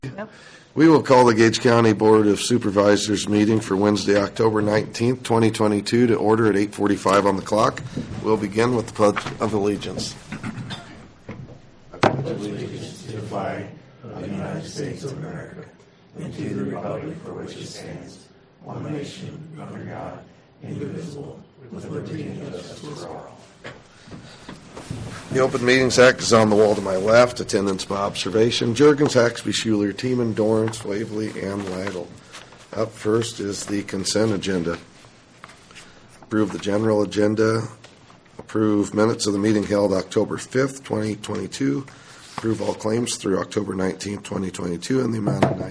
Yep. We will call the Gage County Board of Supervisors meeting for Wednesday, October 19th, 2022 to order at 8:45 on the clock. We'll begin with the Pledge of Allegiance. I pledge allegiance to the flag of the United States of America and to the republic for which it stands, one nation, under God, indivisible, with liberty and justice for all. The Open Meetings Act is on the wall to my left. Attendance by observation. Juergens, Haxby, Schuler, Tiemann, Dorrance, Waverly, and Lytle. Up first is the consent agenda. Approve the general agenda. Approve minutes of the meeting held October 5th, 2022. Approve all claims through October 19th, 2022 in the amount of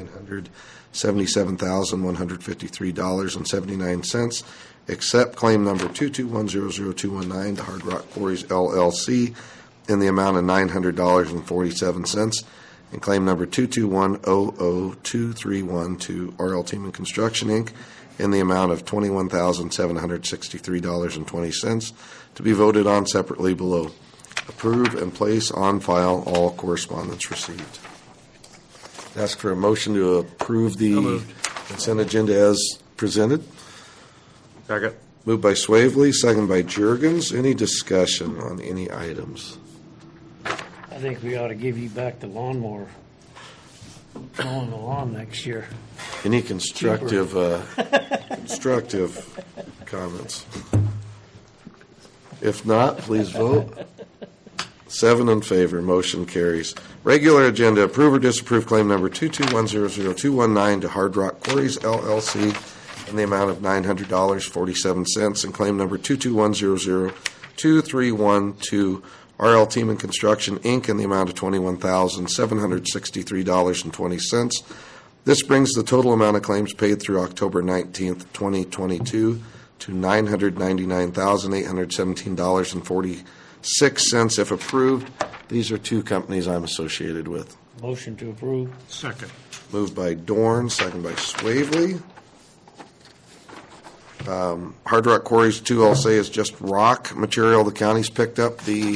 $977,153.79. Except claim number 221000219 to Hard Rock Quarries LLC in the amount of $900.47, and claim number 221002312 to R.L. Tiemann Construction Inc. in the amount of $21,763.20 to be voted on separately below. Approve and place on file all correspondence received. Ask for a motion to approve the consent agenda as presented. Second. Moved by Swavely, second by Juergens. Any discussion on any items? I think we ought to give you back the lawnmower. Mowing the lawn next year. Any constructive comments? If not, please vote. 7 in favor. Motion carries. Regular agenda. Approve or disapprove claim number 221000219 to Hard Rock Quarries LLC in the amount of $900.47, and claim number 221002312 to R.L. Tiemann Construction Inc. in the amount of $21,763.20. This brings the total amount of claims paid through October 19th, 2022 to $999,817.46 if approved. These are two companies I'm associated with. Motion to approve. Second. Moved by Dorn, second by Swavely. Hard Rock Quarries, too, I'll say, is just rock material the county's picked up. The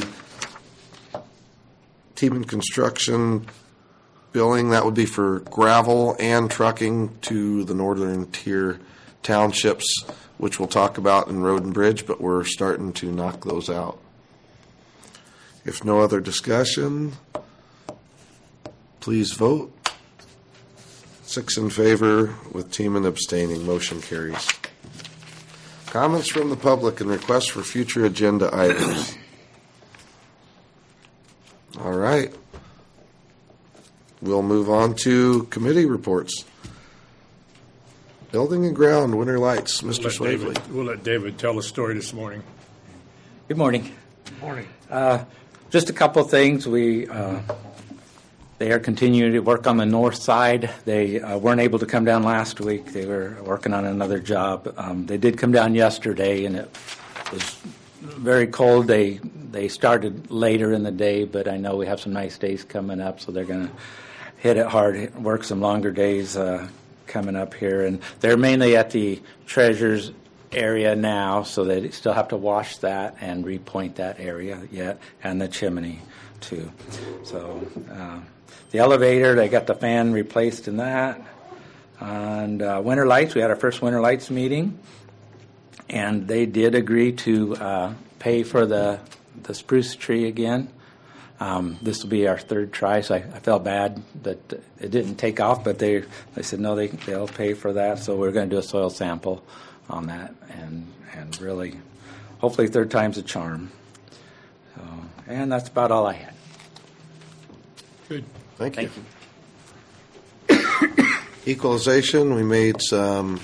Tiemann Construction billing, that would be for gravel and trucking to the northern tier townships, which we'll talk about in Road and Bridge, but we're starting to knock those out. If no other discussion, please vote. 6 in favor with Tiemann abstaining. Motion carries. Comments from the public and requests for future agenda items. All right. We'll move on to committee reports. Building and Ground, Winter Lights, Mr. Swavely. We'll let David tell the story this morning. Good morning. Good morning. Just a couple of things. They are continuing to work on the north side. They weren't able to come down last week. They were working on another job. They did come down yesterday, and it was very cold. They started later in the day, but I know we have some nice days coming up, so they're going to hit it hard, work some longer days coming up here. And they're mainly at the Treasures area now, so they still have to wash that and repoint that area yet, and the chimney too. So the elevator, they got the fan replaced in that. And Winter Lights, we had our first Winter Lights meeting, and they did agree to pay for the spruce tree again. This will be our third try, so I felt bad that it didn't take off, but they said no, they'll pay for that. So we're going to do a soil sample on that, and really, hopefully third time's a charm. So, and that's about all I had. Good. Thank you. Equalization, we made some,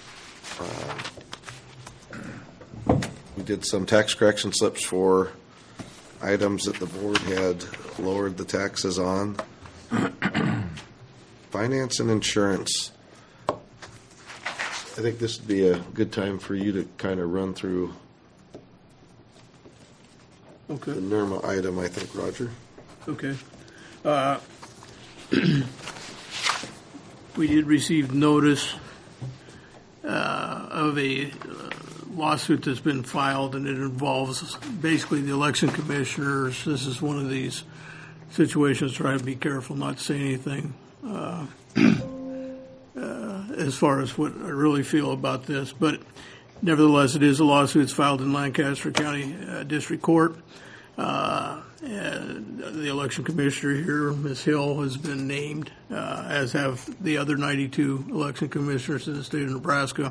we did some tax correction slips for items that the board had lowered the taxes on. Finance and insurance. I think this would be a good time for you to kind of run through the NERMA item, I think, Roger. Okay. We did receive notice of a lawsuit that's been filed, and it involves basically the election commissioners. This is one of these situations, try to be careful not to say anything as far as what I really feel about this. But nevertheless, it is a lawsuit. It's filed in Lancaster County District Court. And the election commissioner here, Ms. Hill, has been named, as have the other 92 election commissioners in the state of Nebraska,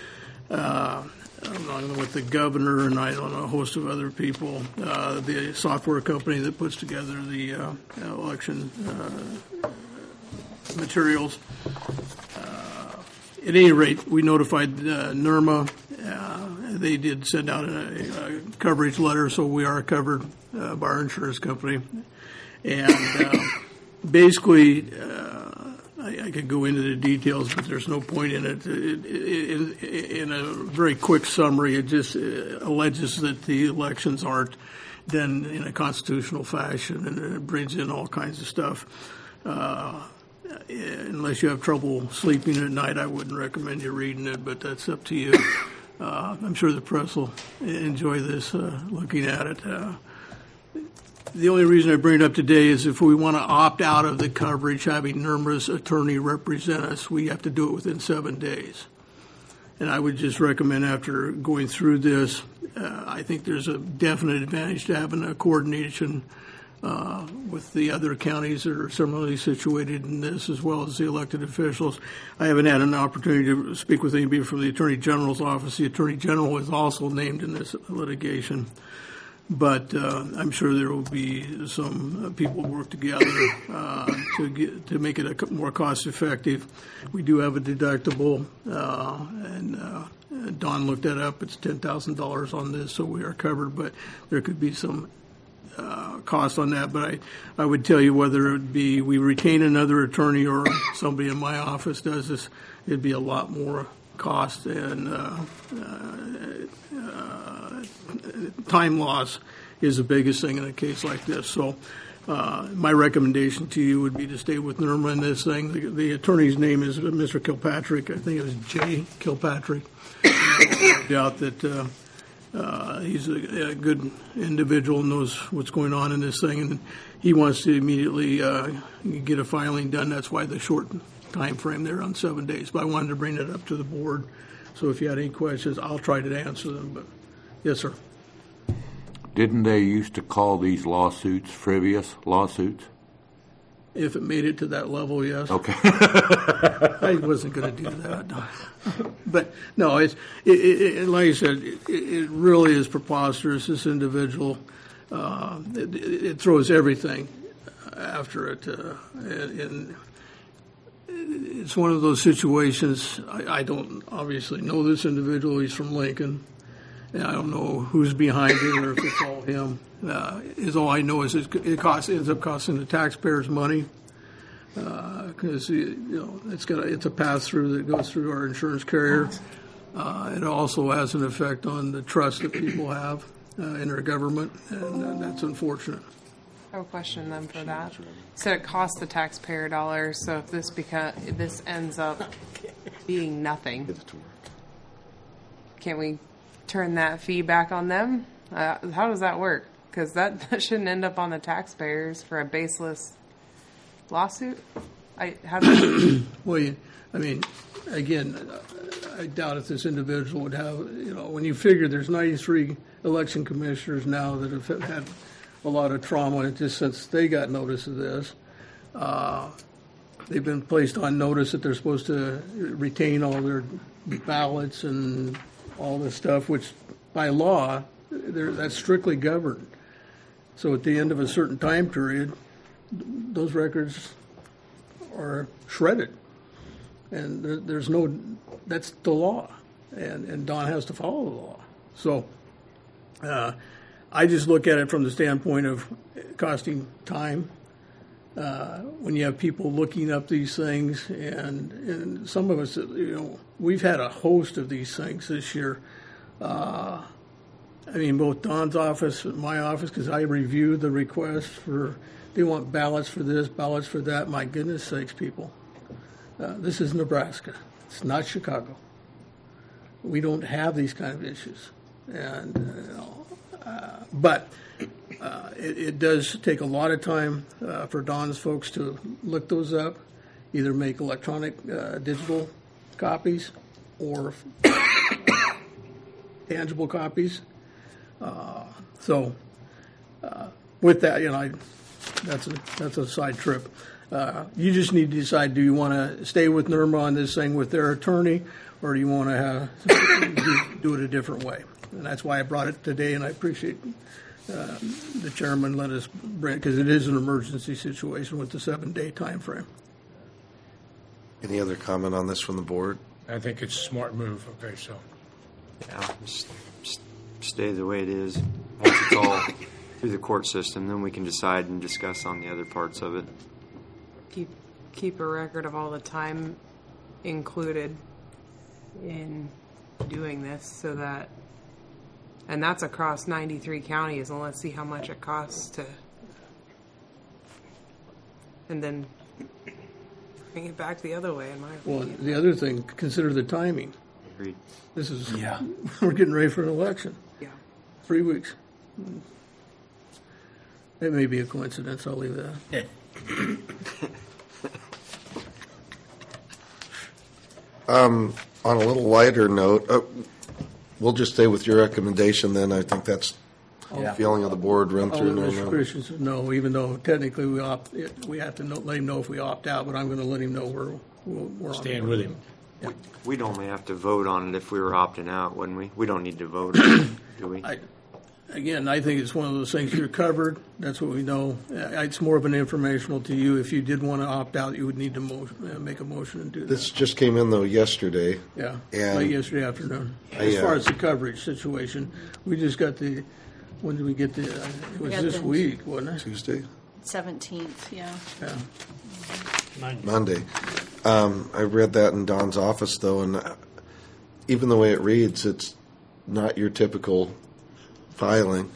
along with the governor and I don't know, a host of other people. The software company that puts together the election materials. At any rate, we notified NERMA. They did send out a coverage letter, so we are covered by our insurance company. And basically, I could go into the details, but there's no point in it. In a very quick summary, it just alleges that the elections aren't done in a constitutional fashion, and it brings in all kinds of stuff. Unless you have trouble sleeping at night, I wouldn't recommend you reading it, but that's up to you. I'm sure the press will enjoy this, looking at it. The only reason I bring it up today is if we want to opt out of the coverage, having NERMA's attorney represent us, we have to do it within 7 days. And I would just recommend, after going through this, I think there's a definite advantage to having a coordination with the other counties that are similarly situated in this, as well as the elected officials. I haven't had an opportunity to speak with anybody from the Attorney General's office. The Attorney General is also named in this litigation. But I'm sure there will be some people work together to make it more cost effective. We do have a deductible, and Don looked that up. It's $10,000 on this, so we are covered. But there could be some cost on that. But I would tell you, whether it be we retain another attorney or somebody in my office does this, it'd be a lot more cost and time loss is the biggest thing in a case like this. So my recommendation to you would be to stay with NERMA in this thing. The attorney's name is Mr. Kilpatrick. I think it was Jay Kilpatrick. I doubt that he's a good individual, knows what's going on in this thing, and he wants to immediately get a filing done. That's why the short time frame there on 7 days. But I wanted to bring it up to the board. So if you had any questions, I'll try to answer them. But yes, sir. Didn't they used to call these lawsuits frivolous lawsuits? If it made it to that level, yes. Okay. I wasn't going to do that. But no, it's like I said, it really is preposterous. This individual, it throws everything after it, and it's one of those situations. I don't obviously know this individual. He's from Lincoln, and I don't know who's behind it or if it's all him. Is all I know is it ends up costing the taxpayers money because it's a pass through that goes through our insurance carrier. It also has an effect on the trust that people have in their government, and that's unfortunate. I have a question then for that. So it costs the taxpayer dollars. So if this ends up being nothing, can't we turn that fee back on them? How does that work? Because that shouldn't end up on the taxpayers for a baseless lawsuit. Well, I mean, again, I doubt if this individual would have, when you figure there's 93 election commissioners now that have had a lot of trauma just since they got notice of this. They've been placed on notice that they're supposed to retain all their ballots and all this stuff, which by law, that's strictly governed. So at the end of a certain time period, those records are shredded. And there's that's the law. And Don has to follow the law. So I just look at it from the standpoint of costing time. When you have people looking up these things, and some of us, we've had a host of these things this year. I mean, both Don's office and my office, because I review the requests they want ballots for this, ballots for that. My goodness sakes, people. This is Nebraska. It's not Chicago. We don't have these kind of issues. But it does take a lot of time for Don's folks to look those up. either make electronic, digital copies or tangible copies. With that, that's a side trip. You just need to decide: do you want to stay with NERMA on this thing with their attorney, or do you want to do it a different way? And that's why I brought it today, and I appreciate the chairman let us bring it, because it is an emergency situation with the 7-day time frame. Any other comment on this from the board? I think it's a smart move. Okay, so Yeah, just stay the way it is. Once it's all through the court system, then we can decide and discuss on the other parts of it. Keep a record of all the time included in doing this, so that, and that's across 93 counties, and let's see how much it costs to, and then bring it back the other way, in my Well, opinion. the other thing, consider the timing. Agreed. This is, we're getting ready for an election. Yeah. 3 weeks. It may be a coincidence, I'll leave that. On a little lighter note, we'll just stay with your recommendation then. I think that's the feeling of the board, run I'll through let Mr. NERMA. Christensen know, even though technically we have to let him know if we opt out, but I'm going to let him know we're on stand board. with him. We'd only have to vote on it if we were opting out, wouldn't we? We don't need to vote on it, do we? Again, I think it's one of those things you're covered. That's what we know. It's more of an informational to you. If you did want to opt out, you would need to make a motion and do that. This just came in, though, yesterday. Yeah, And- late yesterday afternoon. As far as the coverage situation, we just got when did we get it was got this the- week, wasn't it? Tuesday? 17th, yeah. Yeah. Monday. I read that in Don's office, though, and even the way it reads, it's not your typical filing.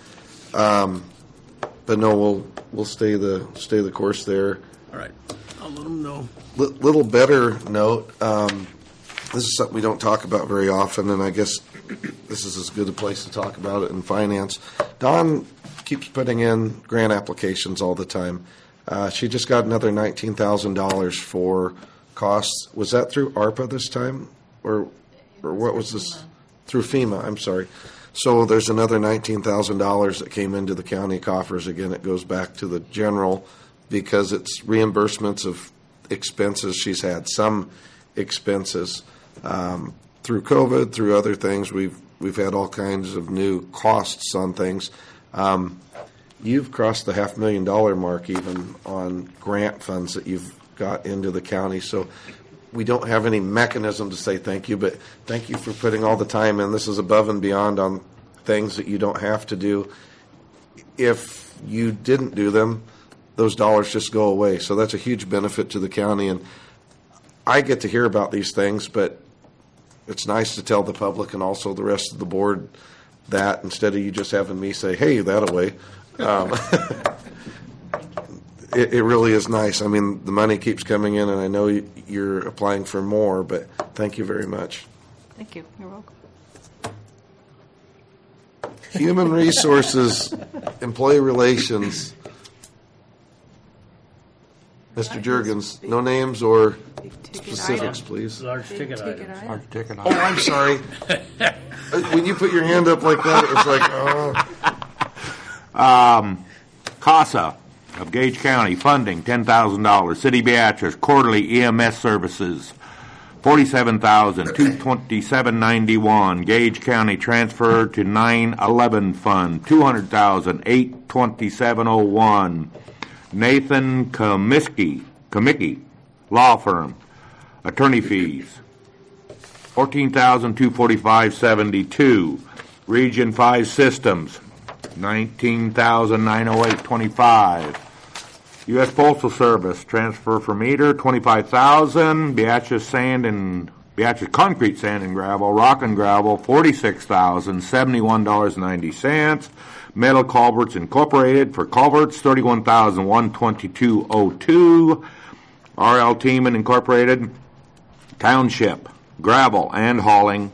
But no, we'll stay the course there. All right. I'll let them know. Little better note, this is something we don't talk about very often, and I guess this is as good a place to talk about it in finance. Dawn keeps putting in grant applications all the time. She just got another $19,000 for costs. Was that through ARPA this time? Or what was this? Through FEMA, I'm sorry. So there's another $19,000 that came into the county coffers. Again, it goes back to the general because it's reimbursements of expenses she's had. Some expenses through COVID, through other things. We've had all kinds of new costs on things. You've crossed the $500,000 mark even on grant funds that you've got into the county. So we don't have any mechanism to say thank you, but thank you for putting all the time in. This is above and beyond on things that you don't have to do. If you didn't do them, those dollars just go away. So that's a huge benefit to the county. And I get to hear about these things, but it's nice to tell the public and also the rest of the board that instead of you just having me say, hey, that away. It really is nice. I mean, the money keeps coming in, and I know you're applying for more, but thank you very much. Thank you. You're welcome. Human Resources, Employee Relations. Mr. Juergens, no names or specifics, please. Large ticket Ticket items. item. Large ticket Oh, I'm sorry. When you put your hand up like that, it was like, oh. CASA of Gage County funding $10,000. City Beatrice quarterly EMS services $47,227.91. Gage County transfer to 9/11 fund $200,000 $827.01. Nathan Kamicki law firm attorney fees $14,245.72. Region 5 systems $19,908.25. U.S. Postal Service transfer for meter $25,000. Beatrice concrete sand and gravel, rock and gravel $46,071.90. Metal Culverts Incorporated for culverts $31,122.02. R.L. Tiemann Incorporated Township gravel and hauling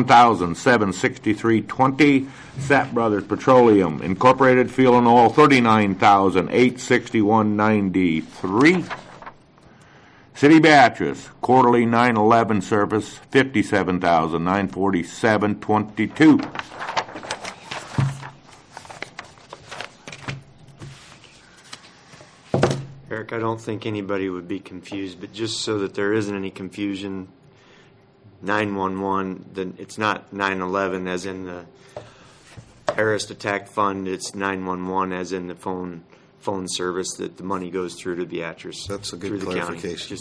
$21,763.20. Sapp Brothers Petroleum Incorporated fuel and oil $39,861.93. City Beatrice, quarterly 9/11 service, $57,947.22. Eric, I don't think anybody would be confused, but just so that there isn't any confusion, 911, then it's not 9/11 as in the terrorist attack fund. It's 911 as in the phone service that the money goes through to Beatrice. That's a good through the county. clarification.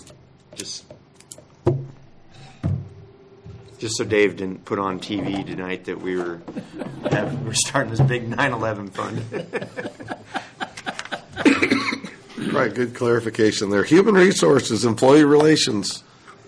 Just so Dave didn't put on TV tonight that we're starting this big 9/11 fund. Right, good clarification there. Human Resources, Employee Relations.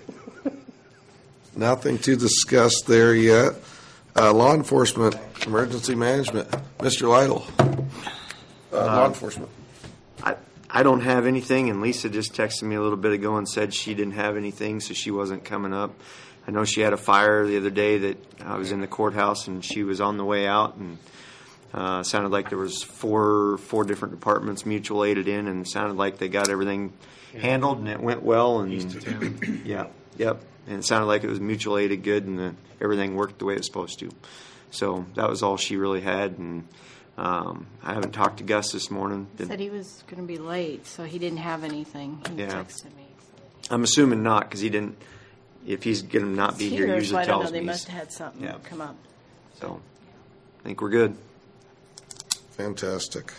Nothing to discuss there yet. Law Enforcement, Emergency Management, Mr. Lytle. Law Enforcement. I don't have anything, and Lisa just texted me a little bit ago and said she didn't have anything, so she wasn't coming up. I know she had a fire the other day that I was in the courthouse, and she was on the way out, and sounded like there was four different departments mutual aided in, and sounded like they got everything handled, and it went well. And yep, and it sounded like it was mutual aided good, and everything worked the way it was supposed to. So that was all she really had, and I haven't talked to Gus this morning. Said he was going to be late, so he didn't have anything. He texted me. I'm assuming not, because he didn't. If he's going to not be here, he usually so I don't tells know. They me. must have had something come up. So I think we're good. Fantastic.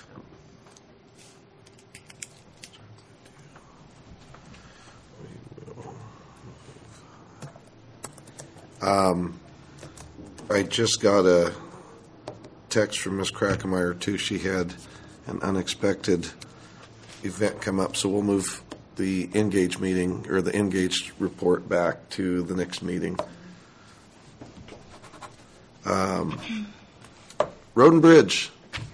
I just got a text from Ms. Krackemeyer, too. She had an unexpected event come up, so we'll move the Engage meeting, or the Engage report, back to the next meeting. Road and Bridge.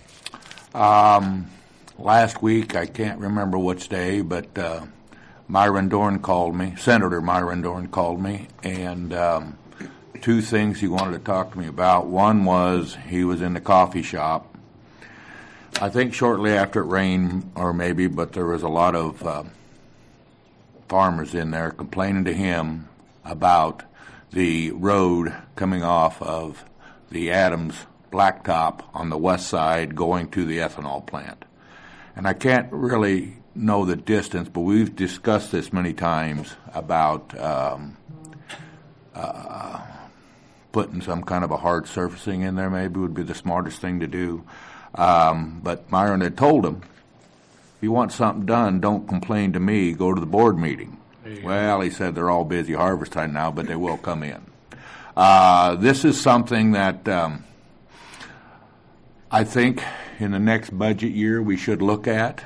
Last week, I can't remember which day, but Myron Dorn called me, Senator Myron Dorn called me, and two things he wanted to talk to me about. One was he was in the coffee shop, I think shortly after it rained, or maybe, but there was a lot of farmers in there complaining to him about the road coming off of the Adams Blacktop on the west side going to the ethanol plant. And I can't really know the distance, but we've discussed this many times about putting some kind of a hard surfacing in there maybe would be the smartest thing to do. But Myron had told him, if you want something done, don't complain to me, go to the board meeting. Well, he said they're all busy harvest time now, but they will come in. This is something that I think in the next budget year we should look at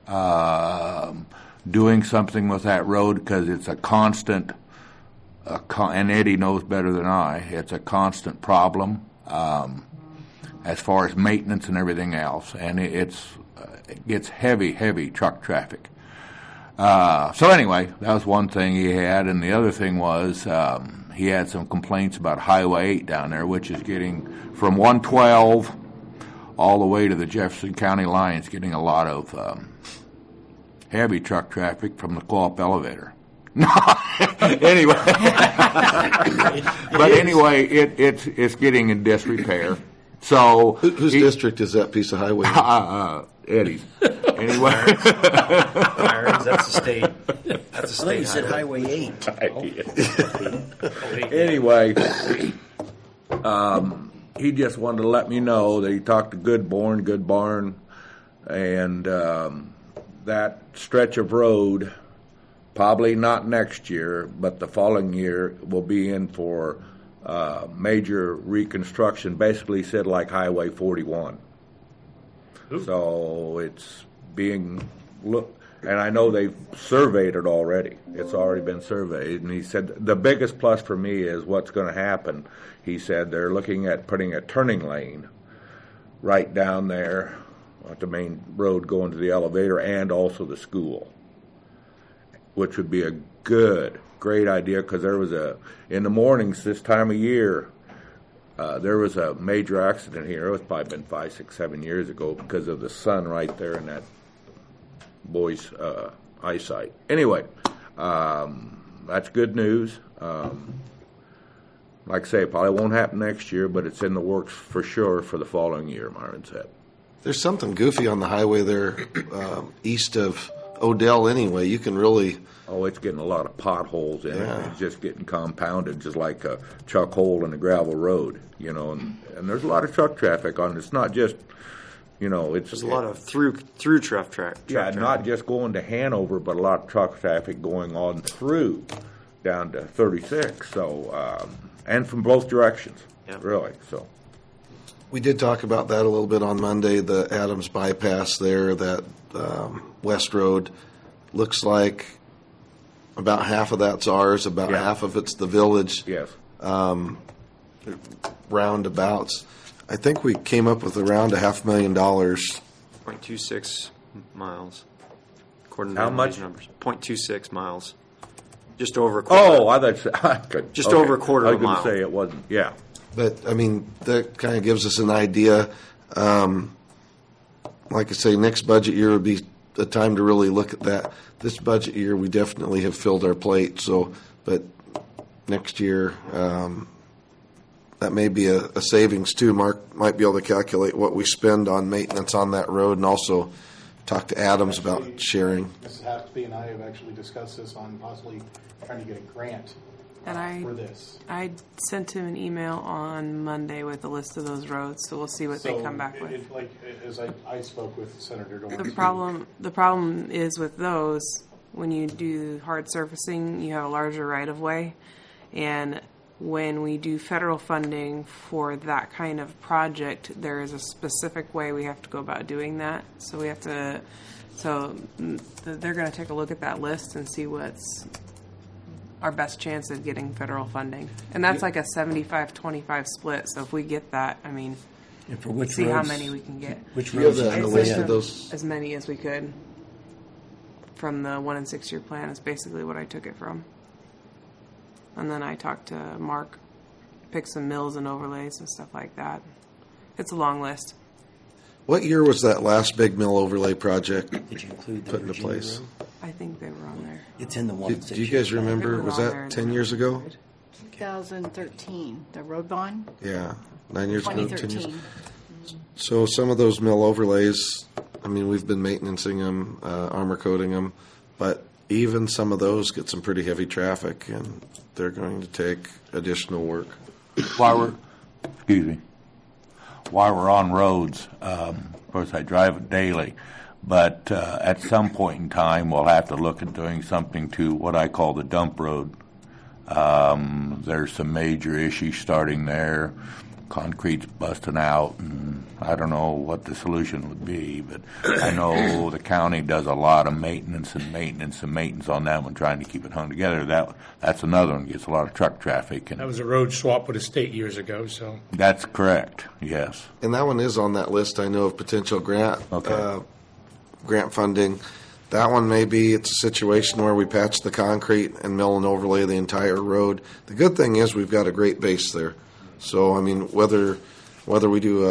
doing something with that road, because it's a constant, and Eddie knows better than I, it's a constant problem as far as maintenance and everything else, and it gets heavy truck traffic. So anyway, that was one thing he had, and the other thing was he had some complaints about Highway 8 down there, which is getting from 112 all the way to the Jefferson County line. It's getting a lot of heavy truck traffic from the co-op elevator. Anyway, but anyway, it's getting in disrepair. So whose district is that piece of highway? Eddie's. Anyway, Irons, that's the state. That's a state. You said Highway 8. Anyway, he just wanted to let me know that he talked to Good Barn, and that stretch of road, probably not next year, but the following year, will be in for major reconstruction. Basically, said like Highway 41. Ooh. So it's being looked, and I know they've surveyed it already. It's already been surveyed, and he said the biggest plus for me is what's going to happen. He said they're looking at putting a turning lane right down there at the main road going to the elevator and also the school, which would be a great idea, because there was in the mornings this time of year, there was a major accident here. It's probably been 5, 6, 7 years ago because of the sun right there in that boy's eyesight. Anyway, That's good news. Like I say, it probably won't happen next year, but it's in the works for sure for the following year, Myron said. There's something goofy on the highway there east of Odell anyway. You can really... Oh, it's getting a lot of potholes in Yeah. it. It's just getting compounded, just like a chuck hole in a gravel road, you know. And there's a lot of truck traffic on it. It's not just, you know, it's There's a lot of through truck traffic. yeah, not just going to Hanover, but a lot of truck traffic going on through down to 36. So, and from both directions, Yeah. really. So, We did talk about that a little bit on Monday, the Adams bypass there, that West Road. Looks like about half of that's ours, about Yeah. half of it's the village yes. roundabouts. I think we came up with around $500,000. 0.26 miles, according to How Emily's much? numbers. 0.26 miles, just over a quarter. Oh, I thought Just over a quarter I of was a going to mile. say it wasn't. Yeah. But, I mean, that kind of gives us an idea. Like I say, next budget year would be the time to really look at that. This budget year, we definitely have filled our plate. So, but next year, that may be a savings too. Mark might be able to calculate what we spend on maintenance on that road, and also talk to Adams about sharing. Mrs. Hathaway and I have actually discussed this on possibly trying to get a grant And for this. I sent him an email on Monday with a list of those roads, so we'll see what they come back with. Like, as I spoke with Senator Dorn. The problem is with those, when you do hard surfacing, you have a larger right of way, and when we do federal funding for that kind of project, there is a specific way we have to go about doing that. So we have to, they're going to take a look at that list and see what's our best chance of getting federal funding, and that's like a 75-25 split. So if we get that, I mean, And for which see how roads? many we can get. Which Do you have roads? that I the sent list him of those? as many as we could from the 1 and 6 year plan is basically what I took it from. And then I talked to Mark, picked some mills and overlays and stuff like that. It's a long list. What year was that last big mill overlay project Did you include the put into Virginia place? road? I think they were on there. It's in the one. Do you guys remember? Was that 10 years ago? 2013, the road bond, Yeah, 9 years ago, 10 years. 2013. So some of those mill overlays, I mean, we've been maintaining them, armor coating them, but even some of those get some pretty heavy traffic, and they're going to take additional work. While we're on roads, of course I drive it daily, but at some point in time we'll have to look at doing something to what I call the dump road. There's some major issues starting there. Concrete's busting out, and I don't know what the solution would be, but I know the county does a lot of maintenance on that one, trying to keep it hung together. That's another one, gets a lot of truck traffic, and That was a road swap with the state years ago, so. that's correct, yes. And that one is on that list, I know, of potential grant funding. That one maybe it's a situation where we patch the concrete and mill and overlay the entire road. The good thing is we've got a great base there. So, I mean, whether we do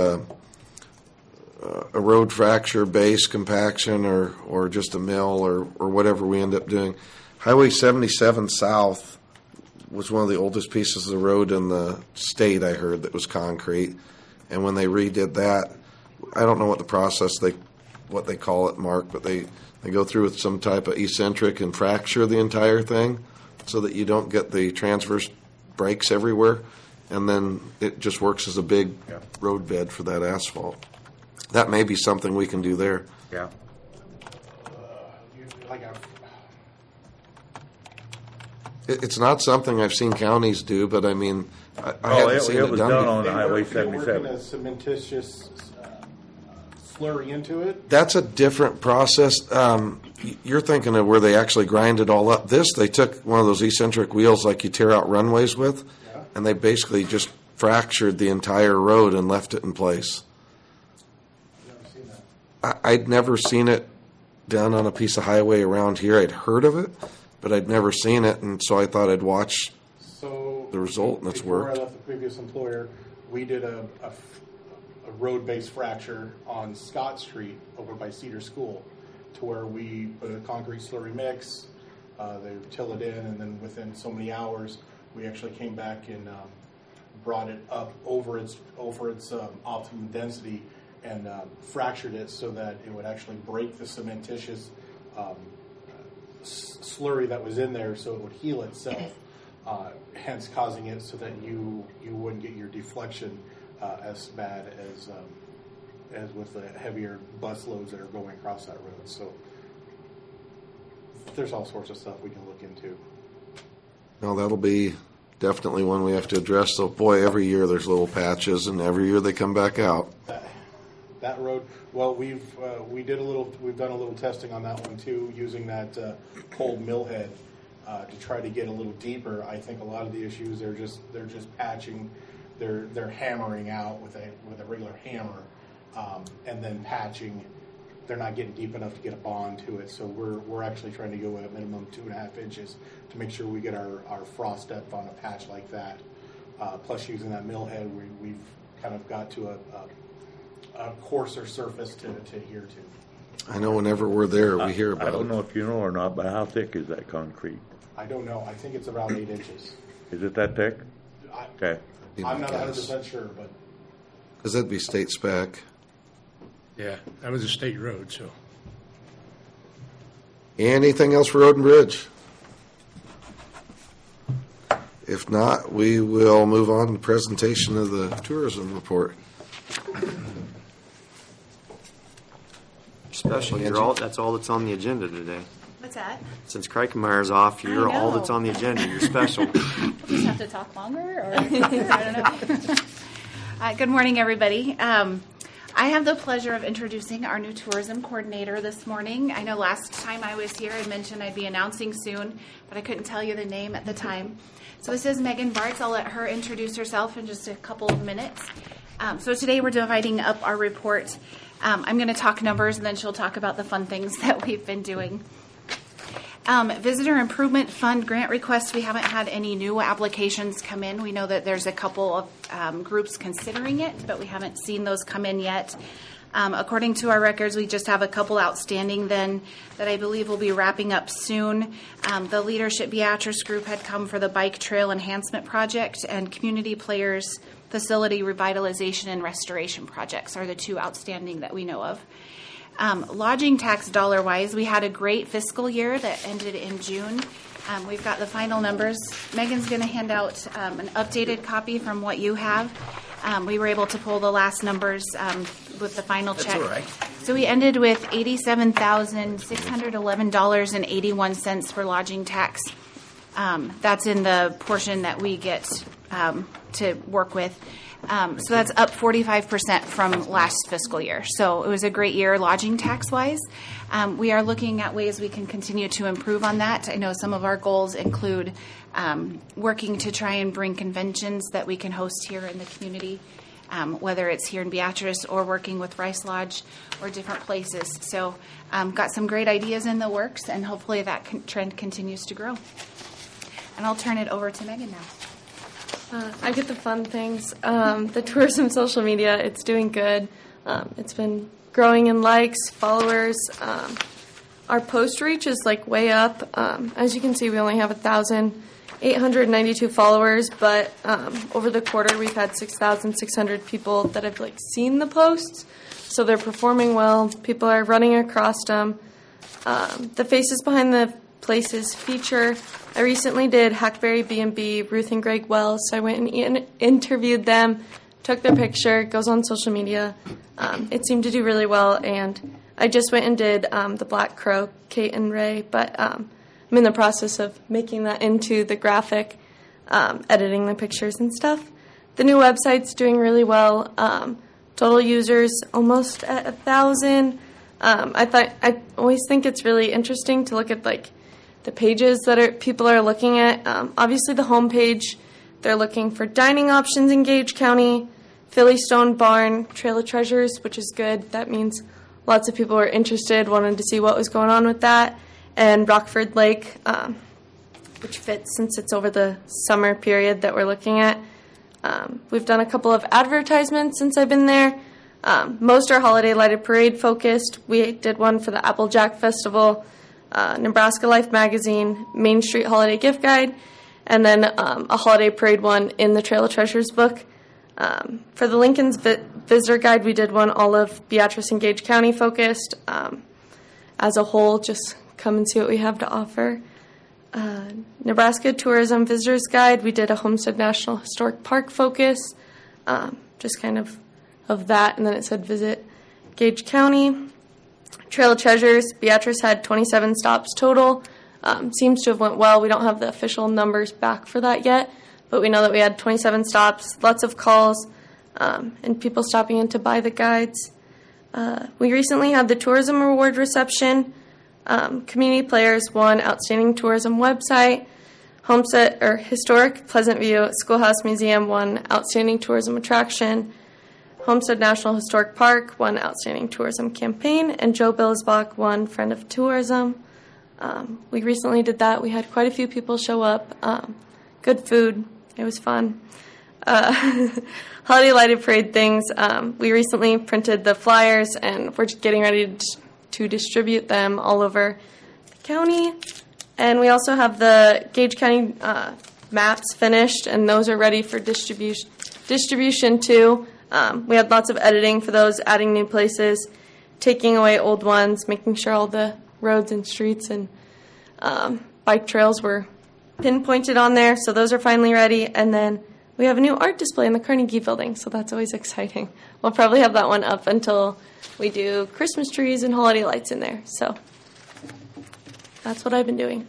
a road fracture base compaction or just a mill or whatever we end up doing, Highway 77 South was one of the oldest pieces of the road in the state, I heard, that was concrete. And when they redid that, I don't know what the process what they call it, Mark, but they go through with some type of eccentric and fracture the entire thing so that you don't get the transverse breaks everywhere. And then it just works as a big road bed for that asphalt. That may be something we can do there. Yeah. It's not something I've seen counties do, but I mean, I haven't seen it was done done before. on Highway You're working 77. a cementitious slurry into it. That's a different process. You're thinking of where they actually grind it all up. This, they took one of those eccentric wheels like you tear out runways with, and they basically just fractured the entire road and left it in place. I'd never seen it done on a piece of highway around here. I'd heard of it, but I'd never seen it, and so I thought I'd watch the result, and it's before worked. I left the previous employer, we did a road-based fracture on Scott Street over by Cedar School, to where we put a concrete slurry mix, They till it in, and then within so many hours, we actually came back and brought it up over its optimum density and fractured it so that it would actually break the cementitious slurry that was in there, so it would heal itself. Hence, causing it so that you wouldn't get your deflection as bad as with the heavier bus loads that are going across that road. So there's all sorts of stuff we can look into. No, that'll be definitely one we have to address. So, boy, every year there's little patches, and every year they come back out. That road, well, we've done a little testing on that one too, using that cold millhead to try to get a little deeper. I think a lot of the issues they're just patching, they're hammering out with a regular hammer, and then patching. They're not getting deep enough to get a bond to it, so we're actually trying to go at a minimum 2.5 inches to make sure we get our frost depth on a patch like that. Plus, using that millhead, we've kind of got to a coarser surface to adhere to. I know whenever we're there, we hear about it. I don't know if you know or not, but how thick is that concrete? I don't know. I think it's around 8 inches. Is it that thick? Okay. I'm not 100% sure, but Because that'd be state spec. Yeah, that was a state road, so. Anything else for Road and Bridge? If not, we will move on to the presentation of the tourism report. Special. That's all that's on the agenda today. What's that? Since Kreikemeyer's off, you're all that's on the agenda. You're special. Just have to talk longer, or I don't know. Good morning, everybody. I have the pleasure of introducing our new tourism coordinator this morning. I know last time I was here, I mentioned I'd be announcing soon, but I couldn't tell you the name at the time. So this is Megan Bartz. I'll let her introduce herself in just a couple of minutes. So today we're dividing up our report. I'm going to talk numbers, and then she'll talk about the fun things that we've been doing. Visitor Improvement Fund grant requests, we haven't had any new applications come in. We know that there's a couple of groups considering it, but we haven't seen those come in yet. According to our records, we just have a couple outstanding then that I believe will be wrapping up soon. The Leadership Beatrice Group had come for the Bike Trail Enhancement Project, and Community Players Facility Revitalization and Restoration Projects are the two outstanding that we know of. Lodging tax dollar-wise, we had a great fiscal year that ended in June. We've got the final numbers. Megan's going to hand out an updated copy from what you have. We were able to pull the last numbers with the final check. That's all right. So we ended with $87,611.81 for lodging tax. That's in the portion that we get to work with. So that's up 45% from last fiscal year. So it was a great year lodging tax-wise. We are looking at ways we can continue to improve on that. I know some of our goals include working to try and bring conventions that we can host here in the community, whether it's here in Beatrice or working with Rice Lodge or different places. So got some great ideas in the works, and hopefully that trend continues to grow. And I'll turn it over to Megan now. I get the fun things. The tourism social media, it's doing good. It's been growing in likes, followers. Our post reach is like way up. As you can see, we only have 1,892 followers, but over the quarter we've had 6,600 people that have like seen the posts. So they're performing well. People are running across them. The faces behind the places feature. I recently did Hackberry B&B, Ruth and Greg Wells, so I went and interviewed them, took their picture, it goes on social media. It seemed to do really well, and I just went and did the Black Crow, Kate and Ray, but I'm in the process of making that into the graphic, editing the pictures and stuff. The new website's doing really well. Total users almost at 1,000. I always think it's really interesting to look at like the pages that people are looking at. Obviously, the homepage, they're looking for dining options in Gage County, Philly Stone Barn, Trail of Treasures, which is good. That means lots of people were interested, wanted to see what was going on with that, and Rockford Lake, which fits since it's over the summer period that we're looking at. We've done a couple of advertisements since I've been there. Most are Holiday Lighted Parade focused. We did one for the Applejack Festival. Nebraska Life magazine, Main Street Holiday Gift Guide, and then a Holiday Parade one in the Trail of Treasures book. For the Lincoln's Visitor Guide, we did one all of Beatrice and Gage County focused. As a whole, just come and see what we have to offer. Nebraska Tourism Visitors Guide, we did a Homestead National Historic Park focus, just kind of that, and then it said visit Gage County. Trail of Treasures, Beatrice had 27 stops total. Seems to have went well. We don't have the official numbers back for that yet, but we know that we had 27 stops, lots of calls, and people stopping in to buy the guides. We recently had the Tourism Award reception. Community Players won Outstanding Tourism Website. Homestead or Historic Pleasant View Schoolhouse Museum won Outstanding Tourism Attraction. Homestead National Historic Park won Outstanding Tourism Campaign, and Joe Billsbach won Friend of Tourism. We recently did that. We had quite a few people show up. Good food. It was fun. Holiday Lighted Parade things. We recently printed the flyers, and we're just getting ready to distribute them all over the county. And we also have the Gage County maps finished, and those are ready for distribution too. We had lots of editing for those, adding new places, taking away old ones, making sure all the roads and streets and bike trails were pinpointed on there. So those are finally ready. And then we have a new art display in the Carnegie Building, so that's always exciting. We'll probably have that one up until we do Christmas trees and holiday lights in there. So that's what I've been doing.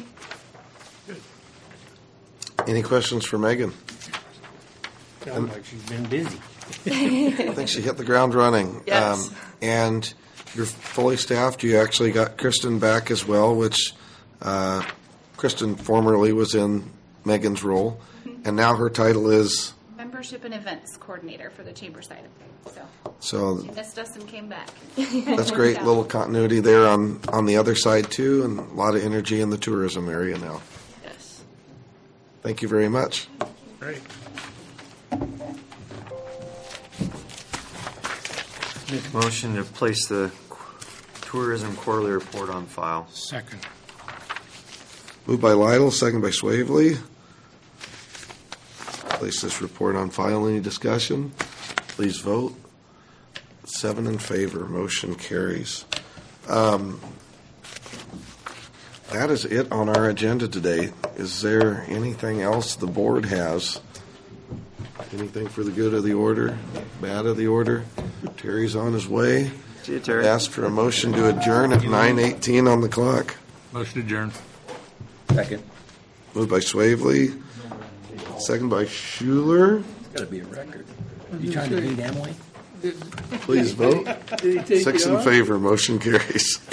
Any questions for Megan? Sounds like she's been busy. I think she hit the ground running. Yes. And you're fully staffed. You actually got Kristen back as well, which Kristen formerly was in Megan's role, and now her title is Membership and Events Coordinator for the Chamber side of things. so. She missed us and came back. That's great. Yeah. Little continuity there on the other side too, and a lot of energy in the tourism area now. Yes. Thank you very much. Great. Make a motion to place the tourism quarterly report on file. Second. Moved by Lytle, second by Swavely. Place this report on file. Any discussion? Please vote. 7 in favor. Motion carries. That is it on our agenda today. Is there anything else the board has? Anything for the good of the order, bad of the order? Terry's on his way. See you, Terry. Ask for a motion to adjourn at 9:18 on the clock. Motion adjourned. Second. Moved by Swavely, second by Schuler. It's got to be a record. You trying to beat Emily? Please vote. Did he take 6 you in off? favor. Motion carries.